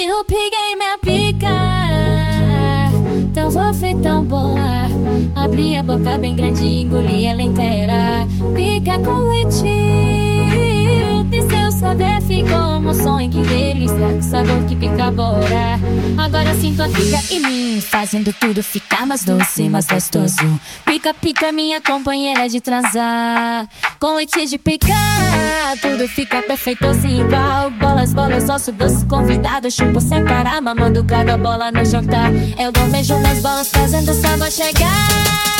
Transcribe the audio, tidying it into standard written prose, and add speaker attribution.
Speaker 1: Eu peguei minha pica, tão fofa e tão boa. Abri a boca bem grande e engoli ela inteira. Pica com leitinho, e seu saber ficou um sonho. Que delícia, que sabor que pica bora. Agora sinto a pica em mim, fazendo tudo ficar mais doce, mais gostoso. Pica, pica, minha companheira de transar. Com leite de pica, tudo fica perfeito assim igual. Bolas, bolas, osso doce, convidado. Chupo sem parar, mamando cada bola no jantar. Eu dou beijo nas bolas, fazendo o sabor chegar.